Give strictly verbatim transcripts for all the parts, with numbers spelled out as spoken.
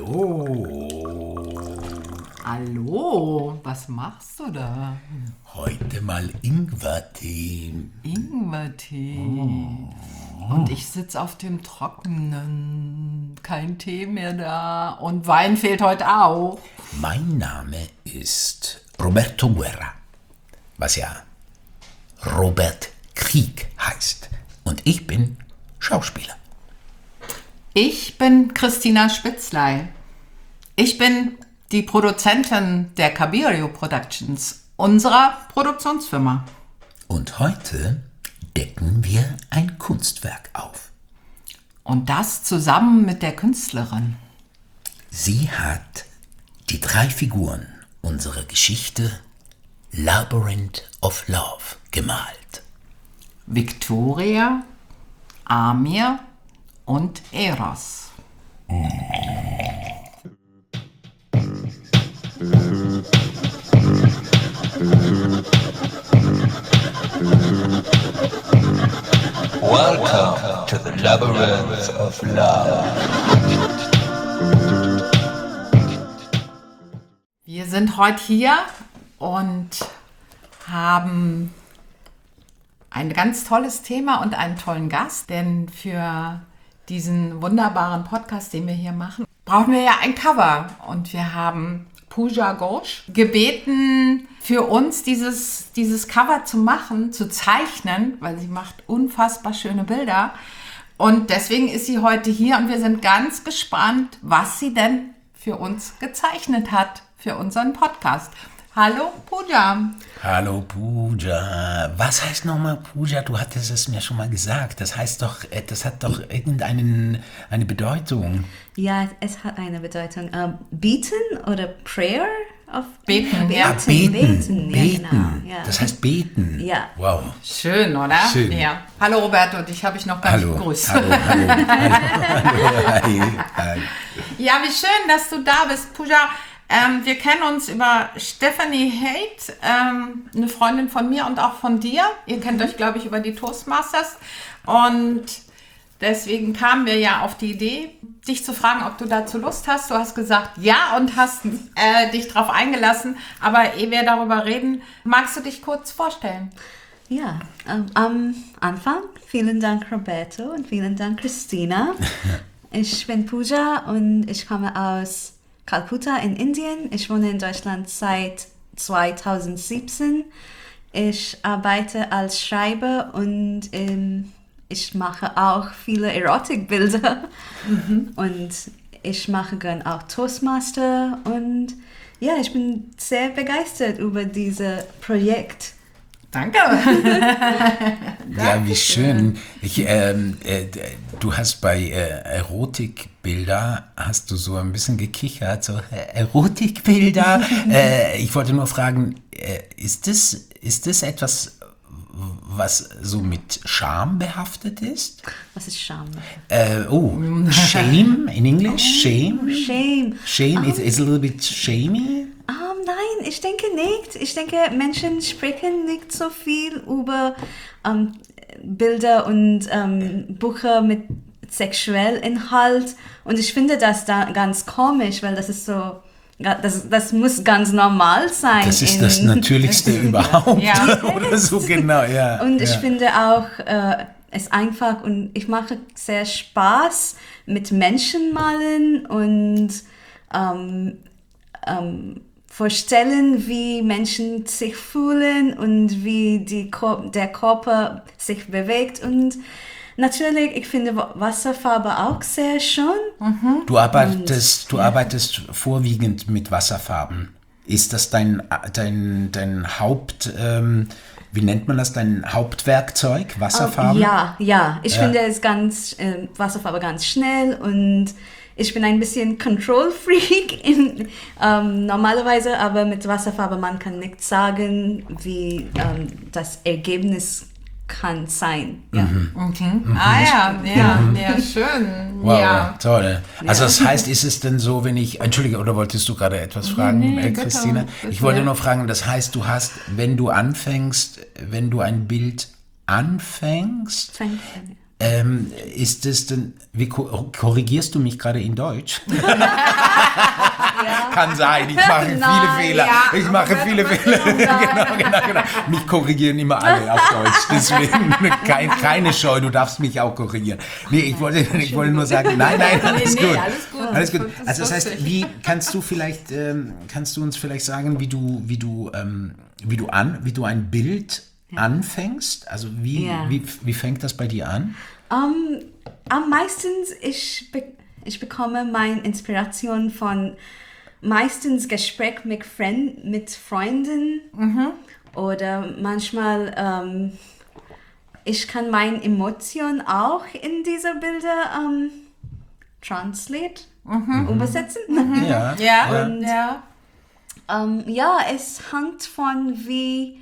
Hallo. Hallo, was machst du da? Heute mal Ingwertee. Ingwertee. Oh. Und ich sitze auf dem Trockenen. Kein Tee mehr da. Und Wein fehlt heute auch. Mein Name ist Roberto Guerra, was ja Robert Krieg heißt. Und ich bin Schauspieler. Ich bin Christina Spitzley. Ich bin die Produzentin der Cabirio Productions, unserer Produktionsfirma. Und heute decken wir ein Kunstwerk auf. Und das zusammen mit der Künstlerin. Sie hat die drei Figuren unserer Geschichte Labyrinth of Love gemalt. Victoria, Amir und Eros. Welcome to the Labyrinth of Love. Wir sind heute hier und haben ein ganz tolles Thema und einen tollen Gast, denn für diesen wunderbaren Podcast, den wir hier machen, brauchen wir ja ein Cover. Und wir haben Pooja Ghosh gebeten, für uns dieses, dieses Cover zu machen, zu zeichnen, weil sie macht unfassbar schöne Bilder. Und deswegen ist sie heute hier und wir sind ganz gespannt, was sie denn für uns gezeichnet hat für unseren Podcast. Hallo Pooja. Hallo Pooja. Was heißt nochmal Pooja? Du hattest es mir schon mal gesagt. Das heißt doch, das hat doch irgendeine eine Bedeutung. Ja, es hat eine Bedeutung. Uh, beten oder Prayer? Auf Beten, beten, ja. Ah, beten, beten. Ja, beten. genau. Ja. Das heißt beten. Ja. Wow. Schön, oder? Schön. Ja. Hallo Roberto, dich habe ich noch gar Hallo. nicht begrüßt. Hallo, hallo, hallo, hallo, hi, hi. Ja, wie schön, dass du da bist, Pooja. Ähm, wir kennen uns über Stephanie Haidt, ähm, eine Freundin von mir und auch von dir. Ihr kennt euch, glaube ich, über die Toastmasters. Und deswegen kamen wir ja auf die Idee, dich zu fragen, ob du dazu Lust hast. Du hast gesagt ja und hast äh, dich drauf eingelassen. Aber ehe wir darüber reden, magst du dich kurz vorstellen? Ja, ähm, am Anfang vielen Dank Roberto und vielen Dank Christina. Ich bin Pooja und ich komme aus Kalkutta in Indien. Ich wohne in Deutschland seit zweitausendsiebzehn. Ich arbeite als Schreiber und ähm, ich mache auch viele Erotikbilder. Mhm. Und ich mache gern auch Toastmaster. Und ja, ich bin sehr begeistert über dieses Projekt. Danke. Ja, wie schön. Ich, ähm, äh, du hast bei äh, Erotikbilder, hast du so ein bisschen gekichert, so äh, Erotikbilder. äh, ich wollte nur fragen, äh, ist das, ist das etwas, was so mit Scham behaftet ist? Was ist Scham? Äh, oh, shame in English? Shame? Shame. Shame um, is, is a little bit shamey? Um, nein, ich denke nicht. Ich denke, Menschen sprechen nicht so viel über um, Bilder und um, Bücher mit sexuellem Inhalt. Und ich finde das da ganz komisch, weil das ist so, das, das muss ganz normal sein. Das ist das Natürlichste überhaupt. Ja. Oder so, genau, ja. Und ich ja. finde auch, äh, es einfach, und ich mache sehr Spaß mit Menschen malen und ähm, ähm, vorstellen, wie Menschen sich fühlen und wie die Kor- der Körper sich bewegt. Und natürlich, ich finde Wasserfarbe auch sehr schön. Mhm. Du arbeitest, du arbeitest vorwiegend mit Wasserfarben. Ist das dein, dein, dein Haupt, ähm, wie nennt man das, dein Hauptwerkzeug, Wasserfarben? Oh, ja, ja. Ich Ja. finde es ganz, äh, Wasserfarbe ganz schnell und ich bin ein bisschen Control-Freak in, ähm, normalerweise, aber mit Wasserfarbe, man kann nicht sagen, wie ähm, das Ergebnis kann sein. Ja. Mhm. Mhm. Ah ja, ja, ja, schön. Wow, Ja. toll. Also das heißt, ist es denn so, wenn ich, Entschuldige, oder wolltest du gerade etwas fragen, nee, äh, bitte, Christina? bitte. Ich wollte nur fragen, das heißt, du hast, wenn du anfängst, wenn du ein Bild anfängst, Fängt- Ähm, ist es denn, wie ko- korrigierst du mich gerade in Deutsch? Kann sein, ich mache viele Nein, Fehler. ja, ich mache viele Fehler. genau, genau, genau. Mich korrigieren immer alle auf Deutsch. Deswegen kein, keine Scheu, du darfst mich auch korrigieren. Nee, ich wollte, ich wollte nur sagen, nein, nein, alles Nee, nee, gut. alles gut. Alles gut. Das ist Also das heißt, lustig. wie kannst du vielleicht, ähm, kannst du uns vielleicht sagen, wie du, wie du, ähm, wie du an, wie du ein Bild anfängst? Also wie, Ja. wie, wie fängt das bei dir an? Um, am meisten ich, be ich bekomme meine Inspiration von meistens Gespräch mit, Friend mit Freunden oder manchmal ähm, ich kann meine Emotionen auch in diese Bilder ähm, translate, übersetzen. Ja. Ja, Und- ja. Ähm, ja, es hängt von wie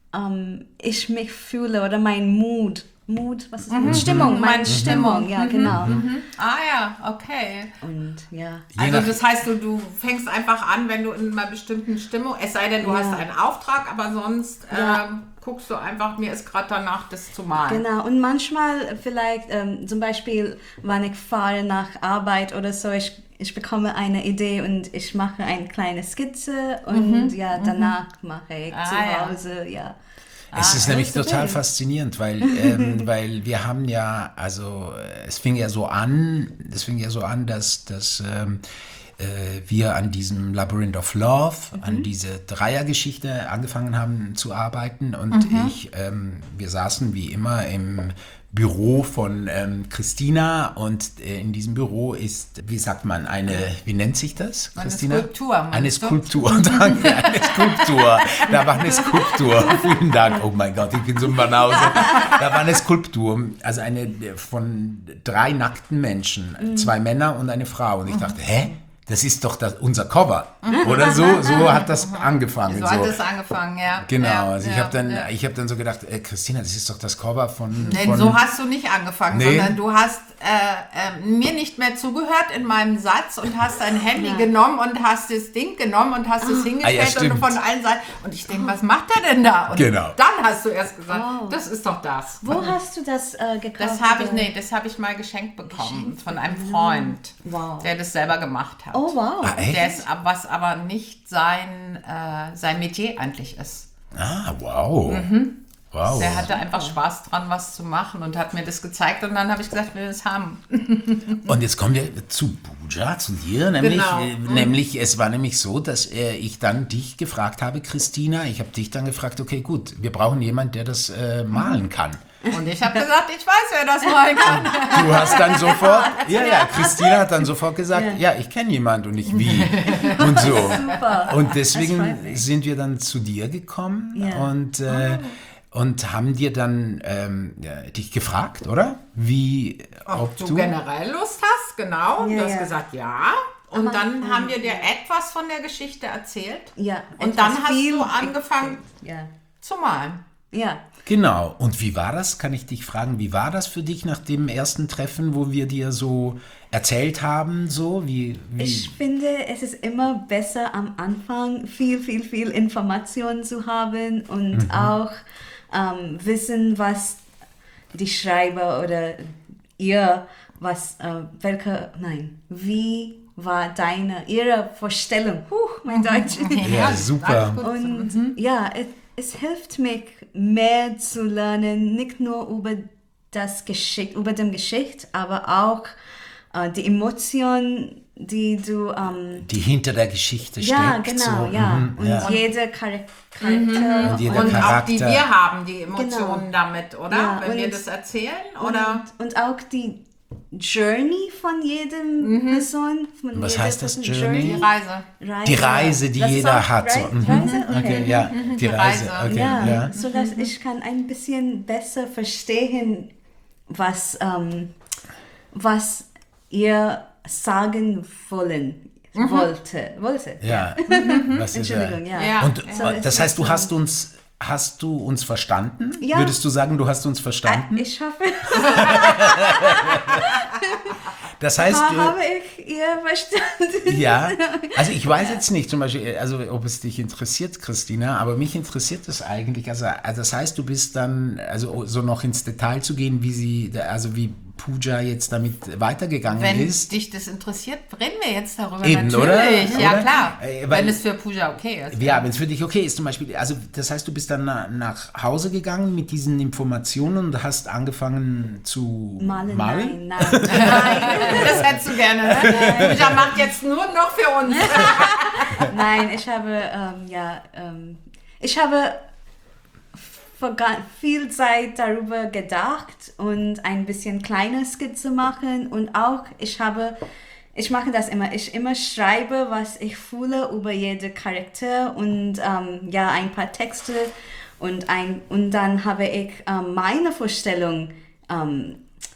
ähm, ich mich fühle oder mein Mood. Mood, was ist Mood? Stimmung, meine Meine Stimmung, Stimmung. ja, genau. Ah ja, okay. Und ja. Je Also nach- das heißt, du, du fängst einfach an, wenn du in einer bestimmten Stimmung, es sei denn, du Ja. hast einen Auftrag, aber sonst Ja. ähm, guckst du einfach, mir ist gerade danach, das zu malen. Genau, und manchmal vielleicht, ähm, zum Beispiel, wenn ich fahre nach Arbeit oder so, ich, ich bekomme eine Idee und ich mache eine kleine Skizze und ja, danach mache ich Ah, zu ja. Hause, ja. Es ist das nämlich ist so total wild. faszinierend, weil, ähm, weil wir haben ja, also äh, es fing ja so an, es fing ja so an, dass, dass ähm, äh, wir an diesem Labyrinth of Love, an diese Dreiergeschichte angefangen haben zu arbeiten und ich, ähm, wir saßen wie immer im Büro von ähm, Christina und äh, in diesem Büro ist, wie sagt man, eine, wie nennt sich das, Eine Christina? Skulptur, Eine meinst du? Skulptur, danke, eine Skulptur. Da war eine Skulptur, vielen Dank. Oh mein Gott, ich bin so ein Banause. Da war eine Skulptur, also eine von drei nackten Menschen, zwei Männer und eine Frau. Und ich dachte, hä? Das ist doch das, unser Cover. Oder so, so hat das angefangen. So hat es angefangen, ja. Genau, ja, also ich ja, habe dann, ja. ich hab dann so gedacht, äh, Christina, das ist doch das Cover von... Denn von so hast du nicht angefangen, Nee. sondern du hast äh, äh, mir nicht mehr zugehört in meinem Satz und hast dein Handy genommen und hast das Ding genommen und hast es Ah, ja, hingestellt und stimmt. von allen Seiten. Und ich denke, was macht er denn da? Und Genau. dann hast du erst gesagt, Oh. das ist doch das. Wo hast du das äh, gekauft? Das habe ich, oder? nee, das habe ich mal geschenkt bekommen von einem Freund, Wow. der das selber gemacht hat. Oh, wow. Ah, echt? Der ist, ab- was aber nicht sein, äh, sein Metier eigentlich ist. Ah, wow. Wow. Der hatte einfach Spaß dran, was zu machen und hat mir das gezeigt und dann habe ich gesagt, ich will das haben. Und jetzt kommen wir zu Pooja, zu dir. Nämlich, Genau. äh, nämlich es war nämlich so, dass äh, ich dann dich gefragt habe, Christina. Ich habe dich dann gefragt, okay, gut, wir brauchen jemanden, der das äh, malen kann. Und ich habe gesagt, ich weiß, wer das malen kann. Du hast dann sofort, ja, ja, Christina hat dann sofort gesagt, ja, ich kenne jemanden und nicht wie und so. Super. Und Das deswegen freut mich. sind wir dann zu dir gekommen Ja. und, äh, und haben dir dann ähm, ja, dich gefragt, oder? Wie, Ob ob du du... generell Lust hast, genau. Und Ja, du hast ja. gesagt, ja. Und Aber, dann ähm, haben wir dir etwas von der Geschichte erzählt. Ja. Und etwas dann hast viel- du angefangen Ja. zu malen. Ja. Genau. Und wie war das? Kann ich dich fragen, wie war das für dich nach dem ersten Treffen, wo wir dir so erzählt haben, so wie, wie Ich finde, es ist immer besser am Anfang viel, viel, viel Information zu haben und auch ähm, wissen, was die Schreiber oder ihr, was, äh, welche, nein, wie war deine, ihre Vorstellung, Huch, mein Deutsch. ja, super. Und ja, es, es hilft mich mehr zu lernen, nicht nur über das Geschick, über den Geschichte, aber auch äh, die Emotionen, die du ähm, Die hinter der Geschichte ja, steckt. genau, so, ja. mhm, Und ja. jeder Char Charakter. Und jeder Und auch die Charakter. wir haben, die Emotionen Genau. damit, oder? Ja, Wenn wir und- das erzählen, oder? Und, und auch die Journey von jedem Person. Von Was jeder heißt das, Person. Journey? Die Reise. Reise. Die Reise, die Das ist jeder auch hat. So. Rei- Mhm. Reise? Okay. Okay, ja, die Reise. Reise. Okay, Ja, ja. so dass ich kann ein bisschen besser verstehen, was, ähm, was ihr sagen wollen, wollte. wollte. Ja. Was ist, Entschuldigung, äh, ja. Ja. Und So äh, ist das heißt, du das hast uns hast du uns verstanden? Ja. Würdest du sagen, du hast uns verstanden? Ich hoffe, Das heißt, ha, du, habe ich ihr verstanden. ja, also ich weiß jetzt nicht zum Beispiel, also ob es dich interessiert, Christina, aber mich interessiert es eigentlich. Also, also das heißt, du bist dann, also so noch ins Detail zu gehen, wie sie, also wie Pooja jetzt damit weitergegangen Wenn ist. dich das interessiert, reden wir jetzt darüber. Eben, natürlich. oder? Ja, Oder? klar. Äh, weil- Wenn es für Pooja okay ist. Ja, wenn es für dich okay ist, zum Beispiel, also das heißt, du bist dann na, nach Hause gegangen mit diesen Informationen und hast angefangen zu Malen, malen? nein, nein, nein. Das hättest du gerne, ne? Pooja macht jetzt nur noch für uns. Nein, ich habe, ähm, ja, ähm, ich habe verga- viel Zeit darüber gedacht und ein bisschen kleine Skizze machen und auch, ich habe, ich mache das immer, ich immer schreibe, was ich fühle über jede Charakter und ähm, ja, ein paar Texte und, ein, und dann habe ich ähm, meine Vorstellung ähm,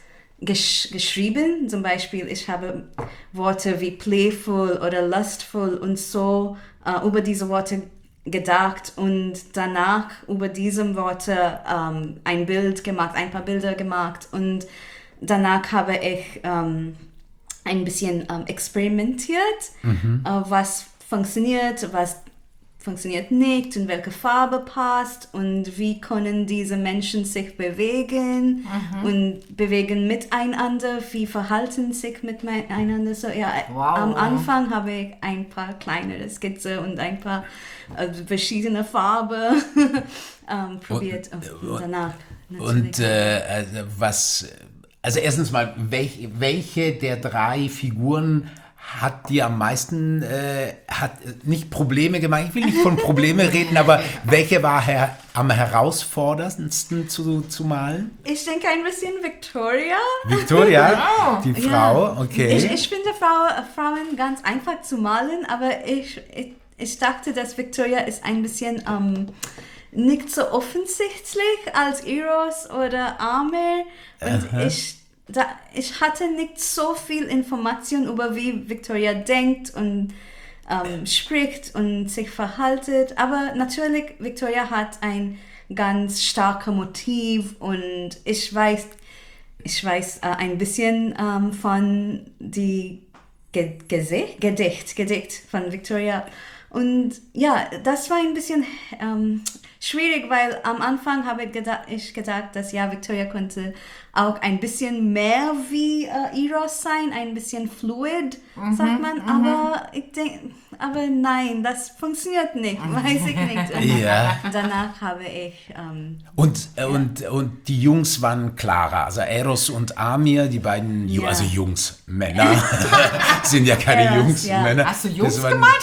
gesch geschrieben. Zum Beispiel, ich habe Worte wie playful oder lustful und so äh, über diese Worte gedacht und danach über diese Worte ähm, ein Bild gemacht, ein paar Bilder gemacht und danach habe ich ähm, ein bisschen ähm, experimentiert, Mhm. äh, was funktioniert, was funktioniert nicht und welche Farbe passt und wie können diese Menschen sich bewegen und bewegen miteinander, wie verhalten sich miteinander. So, ja, Wow. am Anfang habe ich ein paar kleinere Skizze und ein paar äh, verschiedene Farben ähm, probiert und, und danach natürlich. Und äh, also was, also erstens mal, welch, welche der drei Figuren hat dir am meisten, äh, hat nicht Probleme gemacht, ich will nicht von Probleme reden, aber welche war her, am herausforderndsten zu, zu malen? Ich denke ein bisschen Victoria. Victoria, die Frau, okay. Ich, ich finde Frau, Frauen ganz einfach zu malen, aber ich, ich, ich dachte, dass Victoria ist ein bisschen ähm, nicht so offensichtlich als Eros oder Amir. Und ich, da, ich hatte nicht so viel Information über wie Victoria denkt und ähm, spricht und sich verhaltet. Aber natürlich, Victoria hat ein ganz starkes Motiv und ich weiß, ich weiß äh, ein bisschen ähm, von die Ge Gesicht, Gedicht, Gedicht von Victoria. Und ja, das war ein bisschen ähm, schwierig, weil am Anfang habe ich gedacht, ich gedacht, dass ja, Victoria könnte auch ein bisschen mehr wie äh, Eros sein, ein bisschen fluid, Mhm, sagt man. Aber ich denke, aber nein, das funktioniert nicht, weiß ich nicht. Und Ja. danach habe ich ähm, Und, äh, und, und die Jungs waren klarer, also Eros und Amir, die beiden, Ju Ja. also Jungs, Männer, sind ja keine Eros, Jungs, ja. Männer. Hast du Jungs Das waren- gemeint?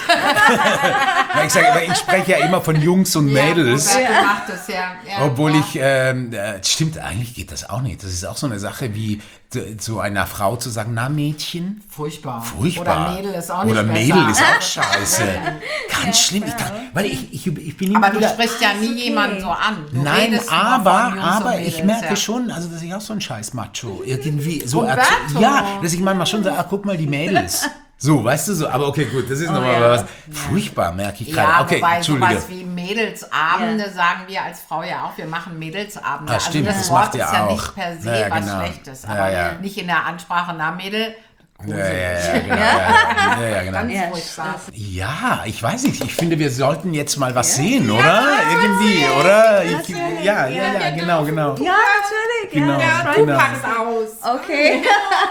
Ja, ich sage, aber ich spreche ja immer von Jungs und Mädels. Ja, Roberto macht es, ja. ja Obwohl ja. ich, ähm, äh, stimmt, eigentlich geht das auch nicht. Das ist auch so eine Sache wie zu, zu einer Frau zu sagen, na Mädchen, Furchtbar. furchtbar. Oder Mädel ist auch nicht Oder besser. Mädel ist auch scheiße. Ganz schlimm. Ich dachte, weil ich, ich, ich bin immer Aber du wieder... sprichst ja nie okay. jemanden so an. Du Nein, redest nur aber, von Jungs aber und ich Mädels, merke ja. schon, also dass ich auch so ein scheiß Macho irgendwie so Roberto. erzähl- ja, dass ich manchmal schon sage, ach guck mal die Mädels. So, weißt du so, aber okay, gut, das ist nochmal ja. was. Furchtbar, merke ich gerade. Ja, Okay, wobei Entschuldige. sowas wie Mädelsabende Ja. sagen wir als Frau ja auch, wir machen Mädelsabende. Ah, stimmt, also das das Wort macht ihr ist ja auch. nicht per se Ja, was genau. Schlechtes, Ja, aber ja. nicht in der Ansprache, na Mädel, Ja, ja, ja, genau, ja, ja, ja, genau. ganz Ja, furchtbar. Ja, ich weiß nicht. Ich finde, wir sollten jetzt mal was sehen, oder? Irgendwie, oder? Ich, Natürlich, ja, ja, ja. ja, genau, genau. ja, natürlich, Genau. ja. Ja, Genau. du packst aus. Okay.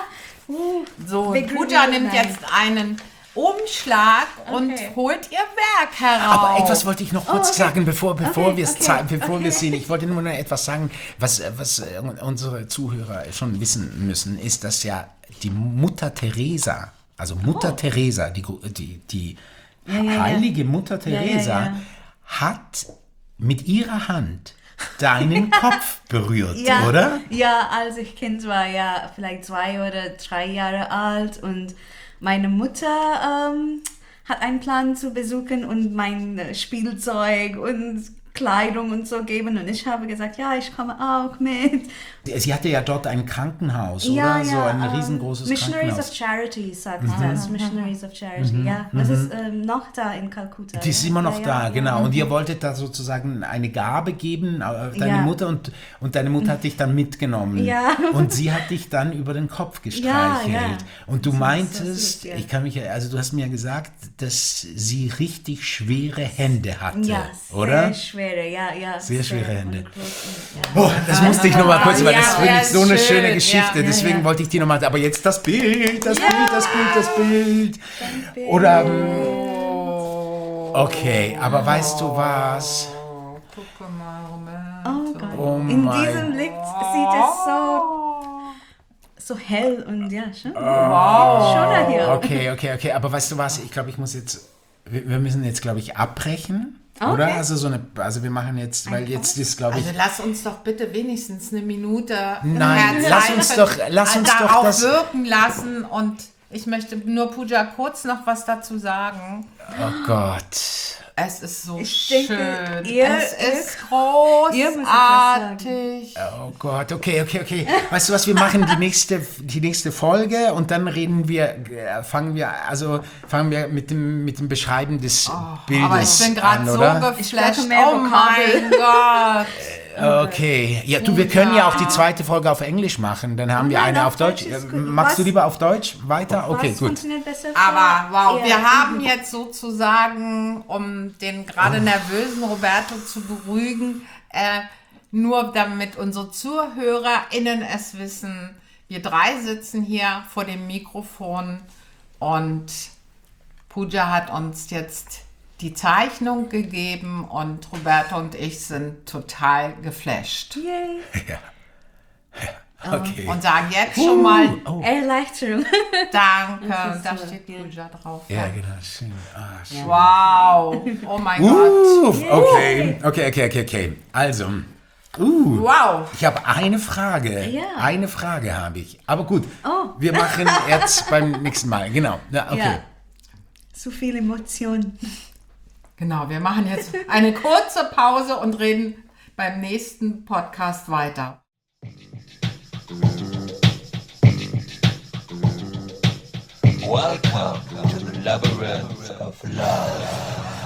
So, Wir Pooja grünen nimmt ein. jetzt einen Umschlag und Okay. holt ihr Werk heraus. Aber etwas wollte ich noch kurz Oh, okay. sagen, bevor, bevor Okay, wir es okay, zei- bevor okay. wir es sehen. Ich wollte nur noch etwas sagen, was, was äh, unsere Zuhörer schon wissen müssen, ist, dass ja die Mutter Teresa, also Mutter Teresa, die, gro- die, die ja, ja. heilige Mutter ja, Teresa, ja. hat mit ihrer Hand deinen Kopf berührt, Ja, oder? ja, als ich Kind war, ja, vielleicht zwei oder drei Jahre alt und meine Mutter ähm, hat einen Plan zu besuchen und mein äh, Spielzeug und Kleidung und so geben und ich habe gesagt, ja, ich komme auch mit. Sie hatte ja dort ein Krankenhaus, Ja, oder? So ja, ein ähm, riesengroßes Missionaries Krankenhaus. of Charity, sagt das. Missionaries of Charity, ja. Das ist ähm, noch da in Kalkutta. Die ist ja. immer noch ja, da, ja, genau. Ja. Und ihr wolltet da sozusagen eine Gabe geben, äh, deine Ja. Mutter, und, und deine Mutter hat dich dann mitgenommen. Ja. Und sie hat dich dann über den Kopf gestreichelt. Ja, ja. Und du Das ist- meintest, das ist, ja. ich kann mich, also du hast mir gesagt, dass sie richtig schwere Hände hatte, Ja, sehr oder? schwere, ja, ja. Sehr schwere Hände. und groß und- ja. Oh, das musste ich nochmal kurz, weil Ja, das finde ja, ich so eine ist schöne schön, Geschichte. ja. Deswegen Ja, ja. wollte ich die nochmal, aber jetzt das Bild, das Ja. Bild, das Bild, das Bild. Bild. Oder, okay, aber weißt du was? Oh, guck mal, Oh Roberto. Gott. Oh In mein diesem Licht sieht es so, so hell und ja, schon. Wow. Schon hier. Okay, okay, okay, aber weißt du was? Ich glaube, ich muss jetzt, wir, wir müssen jetzt, glaube ich, abbrechen. Okay. Oder? Also so eine, also wir machen jetzt, weil jetzt ist, glaube ich, Also lass uns doch bitte wenigstens eine Minute Nein, mehr lass Zeit uns für- doch- lass uns doch darauf das- wirken lassen und ich möchte nur Pooja kurz noch was dazu sagen. oh Gott. Es ist so Ich denke, schön. ihr- es ist ihr müsst etwas großartig. Oh Gott, okay, okay, okay. Weißt du was, wir machen die nächste, die nächste Folge und dann reden wir, äh, fangen wir, also fangen wir mit dem, mit dem Beschreiben des Bildes Aber ich bin gerade an, so oder? geflasht. brauche mehr Oh mein Gott. Okay, ja, du, wir können ja auch die zweite Folge auf Englisch machen, dann haben wir nein, eine auf auf Deutsch. Deutsch ist Äh, gut. Magst du Was- lieber auf Deutsch weiter? Okay, Was gut. funktioniert besser für Aber wow, ihr? wir haben jetzt sozusagen, um den gerade nervösen Roberto zu beruhigen, äh, nur damit unsere ZuhörerInnen es wissen, wir drei sitzen hier vor dem Mikrofon und Pooja hat uns jetzt die Zeichnung gegeben und Roberto und ich sind total geflasht Yay. Okay. und sagen jetzt schon mal Oh. Erleichterung. Danke. Das ist Da so, steht ja. Pooja drauf. Ja, genau, schön. Ah, schön. Wow. Oh mein Gott. Uh, okay, okay, okay, okay, okay. Also, uh, Wow. ich habe eine Frage. Ja. Eine Frage habe ich. Aber gut, Oh. wir machen jetzt beim nächsten Mal. Genau. Ja, okay. Ja. Zu viel Emotion. Genau, wir machen jetzt eine kurze Pause und reden beim nächsten Podcast weiter. Welcome to the labyrinth of love.